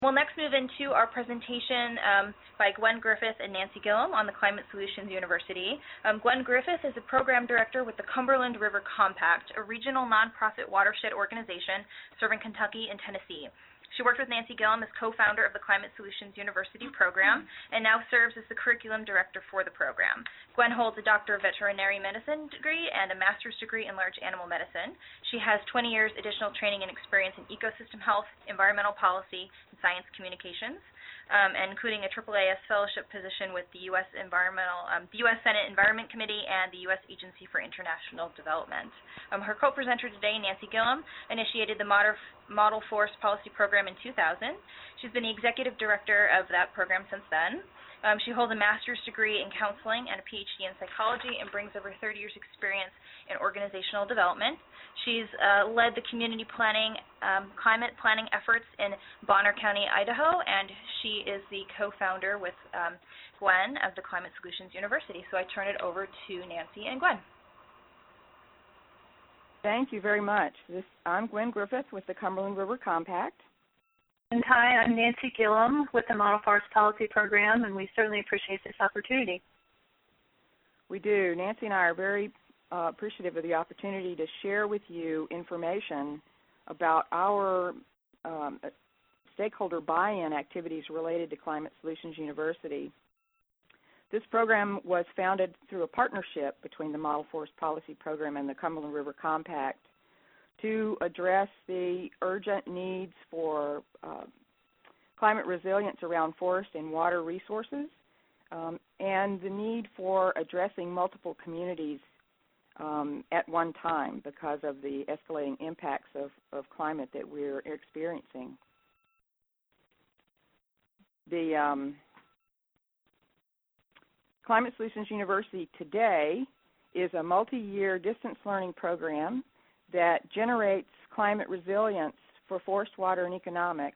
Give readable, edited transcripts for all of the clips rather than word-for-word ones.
We'll next move into our presentation by Gwen Griffith and Nancy Gillum on the Climate Solutions University. Gwen Griffith is a program director with the Cumberland River Compact, a regional nonprofit watershed organization serving Kentucky and Tennessee. She worked with Nancy Gillum as co-founder of the Climate Solutions University program and now serves as the curriculum director for the program. Gwen holds a Doctor of Veterinary Medicine degree and a master's degree in large animal medicine. She has 20 years additional training and experience in ecosystem health, environmental policy, and science communications, and including a AAAS fellowship position with the U.S. Senate Environment Committee and the U.S. Agency for International Development. Her co-presenter today, Nancy Gillum, initiated the Model Forest Policy Program in 2000. She's been the executive director of that program since then. She holds a master's degree in counseling and a PhD in psychology and brings over 30 years' experience in organizational development. She's led the community planning, climate planning efforts in Bonner County, Idaho, and she is the co-founder with Gwen of the Climate Solutions University. So I turn it over to Nancy and Gwen. Thank you very much. I'm Gwen Griffith with the Cumberland River Compact. And hi, I'm Nancy Gillum with the Model Forest Policy Program, and we certainly appreciate this opportunity. We do. Nancy and I are very appreciative of the opportunity to share with you information about our stakeholder buy-in activities related to Climate Solutions University. This program was founded through a partnership between the Model Forest Policy Program and the Cumberland River Compact to address the urgent needs for climate resilience around forest and water resources, and the need for addressing multiple communities at one time because of the escalating impacts of climate that we're experiencing. The Climate Solutions University today is a multi-year distance learning program that generates climate resilience for forest, water, and economics.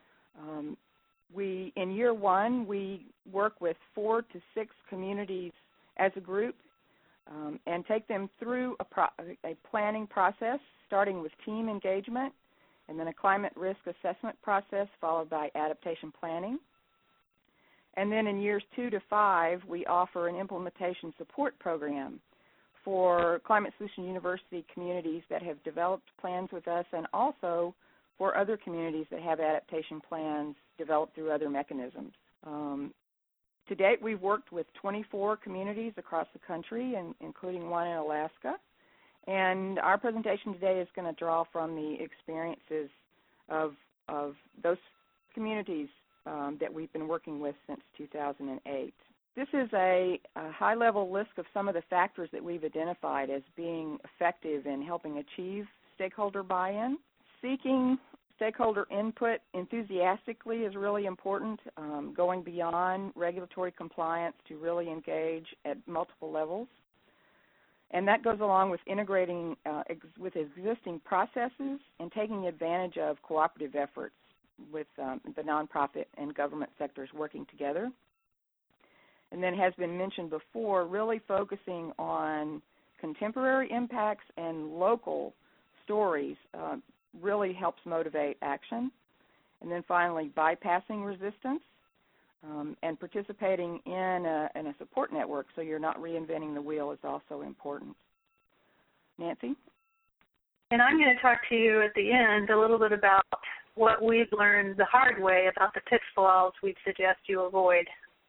In year one, we work with 4 to 6 communities as a group and take them through a planning process, starting with team engagement, and then a climate risk assessment process followed by adaptation planning. And then in years 2 to 5, we offer an implementation support program for Climate Solutions University communities that have developed plans with us, and also for other communities that have adaptation plans developed through other mechanisms. To date, we've worked with 24 communities across the country, including one in Alaska. And our presentation today is going to draw from the experiences of those communities that we've been working with since 2008. This is a high-level list of some of the factors that we've identified as being effective in helping achieve stakeholder buy-in. Seeking stakeholder input enthusiastically is really important, going beyond regulatory compliance to really engage at multiple levels. And that goes along with integrating with existing processes and taking advantage of cooperative efforts with the nonprofit and government sectors working together. And then has been mentioned before, really focusing on contemporary impacts and local stories really helps motivate action. And then finally, bypassing resistance and participating in a support network so you're not reinventing the wheel is also important. Nancy? And I'm going to talk to you at the end a little bit about what we've learned the hard way about the pitfalls we'd suggest you avoid.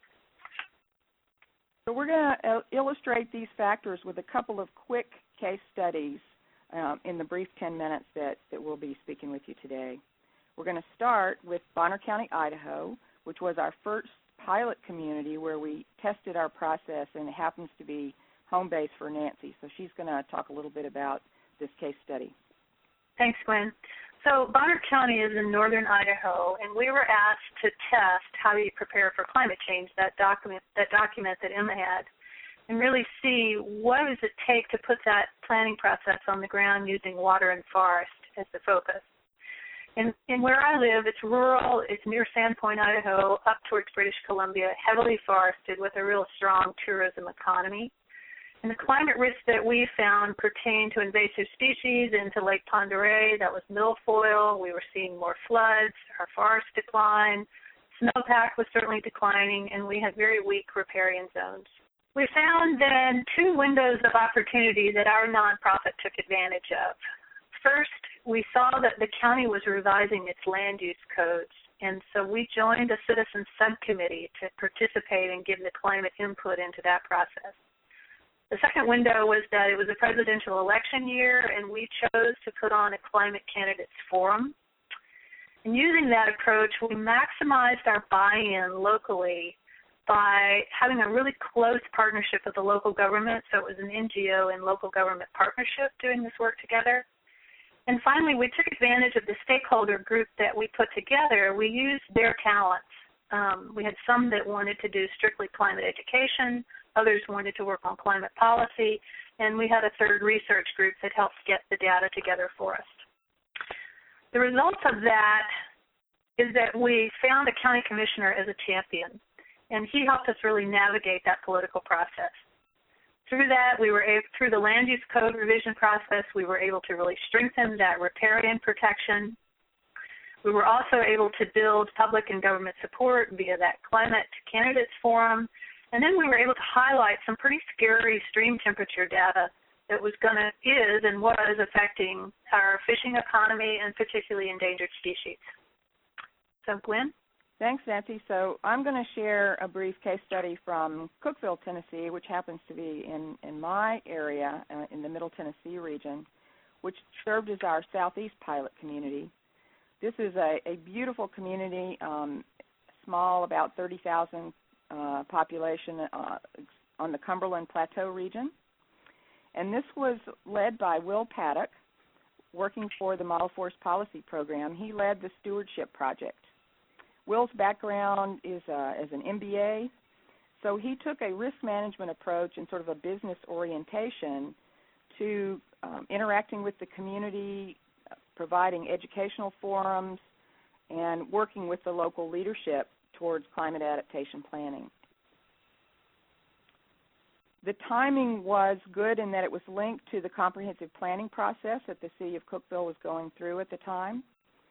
So we're going to illustrate these factors with a couple of quick case studies in the brief 10 minutes that we'll be speaking with you today. We're going to start with Bonner County, Idaho, which was our first pilot community where we tested our process, and it happens to be home base for Nancy. So she's going to talk a little bit about this case study. Thanks, Gwen. So Bonner County is in northern Idaho, and we were asked to test how you prepare for climate change, that document that Emma had, and really see what does it take to put that planning process on the ground using water and forest as the focus. And where I live, it's rural, it's near Sandpoint, Idaho, up towards British Columbia, heavily forested with a real strong tourism economy. And the climate risks that we found pertain to invasive species into Lake Pend Oreille. That was milfoil. We were seeing more floods, our forest decline, snowpack was certainly declining, and we had very weak riparian zones. We found then two windows of opportunity that our nonprofit took advantage of. First, we saw that the county was revising its land use codes, and so we joined a citizen subcommittee to participate and give the climate input into that process. The second window was that it was a presidential election year, and we chose to put on a climate candidates forum. And using that approach, we maximized our buy-in locally by having a really close partnership with the local government. So it was an NGO and local government partnership doing this work together. And finally, we took advantage of the stakeholder group that we put together. We used their talents. We had some that wanted to do strictly climate education, others wanted to work on climate policy, and we had a third research group that helped get the data together for us. The result of that is that we found a county commissioner as a champion, and he helped us really navigate that political process. Through that, through the land use code revision process, we were able to really strengthen that riparian protection. We were also able to build public and government support via that climate candidates forum, and then we were able to highlight some pretty scary stream temperature data that is and was affecting our fishing economy and particularly endangered species. So, Gwen? Thanks, Nancy. So I'm going to share a brief case study from Cookeville, Tennessee, which happens to be in my area, in the Middle Tennessee region, which served as our southeast pilot community. This is a beautiful community, small, about 30,000 population on the Cumberland Plateau region. And this was led by Will Paddock, working for the Model Forest Policy Program. He led the stewardship project. Will's background is as an MBA, so he took a risk management approach and sort of a business orientation to interacting with the community, providing educational forums, and working with the local leadership towards climate adaptation planning. The timing was good in that it was linked to the comprehensive planning process that the City of Cookeville was going through at the time.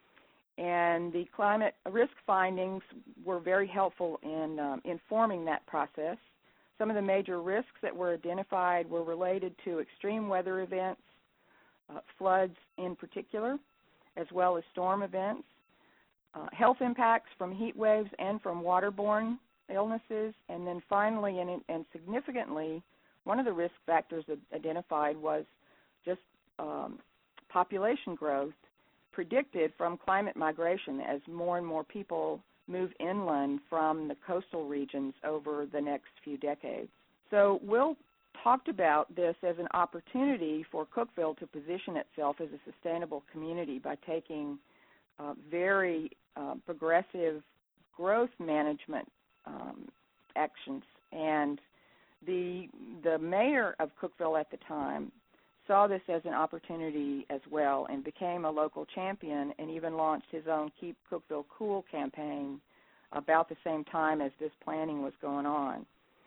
And the climate risk findings were very helpful in informing that process. Some of the major risks that were identified were related to extreme weather events, floods in particular, as well as storm events, health impacts from heat waves and from waterborne illnesses, and then finally and significantly, one of the risk factors identified was just population growth predicted from climate migration as more and more people move inland from the coastal regions over the next few decades. So Will talked about this as an opportunity for Cookeville to position itself as a sustainable community by taking very progressive growth management actions. And the mayor of Cookeville at the time saw this as an opportunity as well and became a local champion and even launched his own Keep Cookeville Cool campaign about the same time as this planning was going on.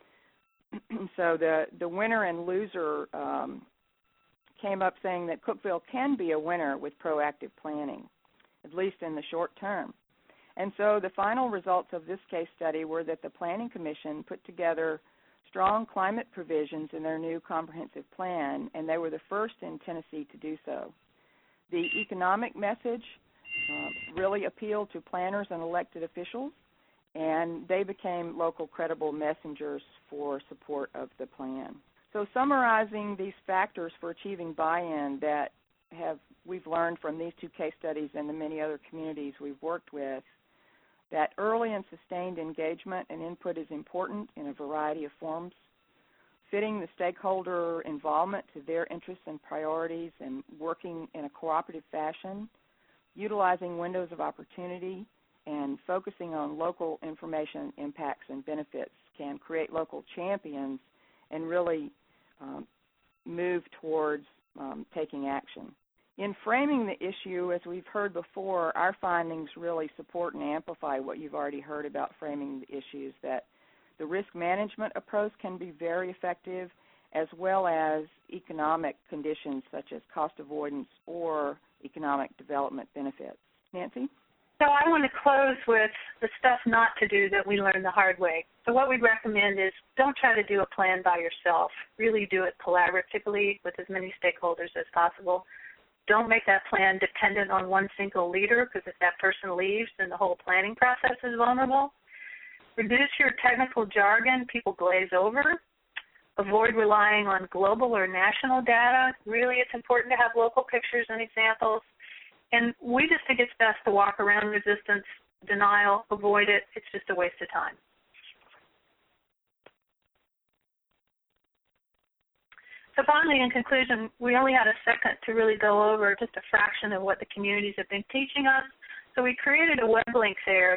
So the winner and loser came up saying that Cookeville can be a winner with proactive planning, at least in the short term. And so the final results of this case study were that the Planning Commission put together strong climate provisions in their new comprehensive plan, and they were the first in Tennessee to do so. The economic message really appealed to planners and elected officials, and they became local credible messengers for support of the plan. So summarizing these factors for achieving buy-in that we've learned from these two case studies and the many other communities we've worked with, that early and sustained engagement and input is important in a variety of forms. Fitting the stakeholder involvement to their interests and priorities and working in a cooperative fashion, utilizing windows of opportunity, and focusing on local information impacts and benefits can create local champions and really move towards taking action. In framing the issue, as we've heard before, our findings really support and amplify what you've already heard about framing the issues, that the risk management approach can be very effective, as well as economic conditions such as cost avoidance or economic development benefits. Nancy? So I want to close with the stuff not to do that we learned the hard way. So what we'd recommend is don't try to do a plan by yourself. Really do it collaboratively with as many stakeholders as possible. Don't make that plan dependent on one single leader, because if that person leaves, then the whole planning process is vulnerable. Reduce your technical jargon. People glaze over. Avoid relying on global or national data. Really, it's important to have local pictures and examples. And we just think it's best to walk around resistance, denial, avoid it. It's just a waste of time. So finally, in conclusion, we only had a second to really go over just a fraction of what the communities have been teaching us. So we created a web link there,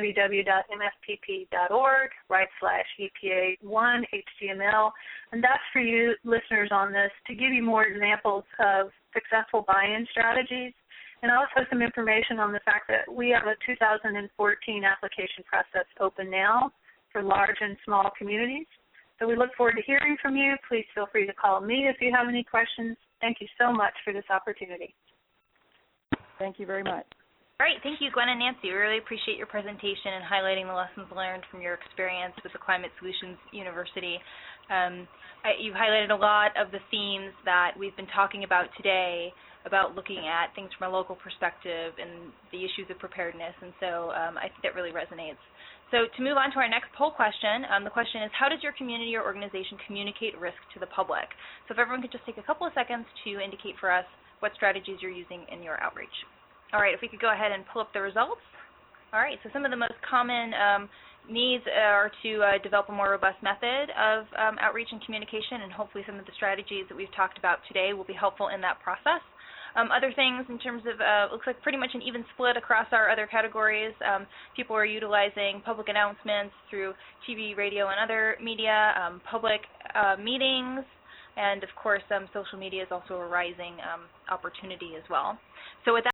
www.mfpp.org/EPA1HTML, and that's for you listeners on this to give you more examples of successful buy-in strategies, and also some information on the fact that we have a 2014 application process open now for large and small communities. So we look forward to hearing from you. Please feel free to call me if you have any questions. Thank you so much for this opportunity. Thank you very much. All right, thank you, Gwen and Nancy. We really appreciate your presentation and highlighting the lessons learned from your experience with the Climate Solutions University. You've highlighted a lot of the themes that we've been talking about today, about looking at things from a local perspective and the issues of preparedness, and so I think that really resonates. So to move on to our next poll question, the question is, how does your community or organization communicate risk to the public? So if everyone could just take a couple of seconds to indicate for us what strategies you're using in your outreach. All right, if we could go ahead and pull up the results. All right, so some of the most common needs are to develop a more robust method of outreach and communication, and hopefully some of the strategies that we've talked about today will be helpful in that process. Other things in terms of, looks like pretty much an even split across our other categories. People are utilizing public announcements through TV, radio, and other media, public meetings, and of course social media is also a rising opportunity as well. So with that,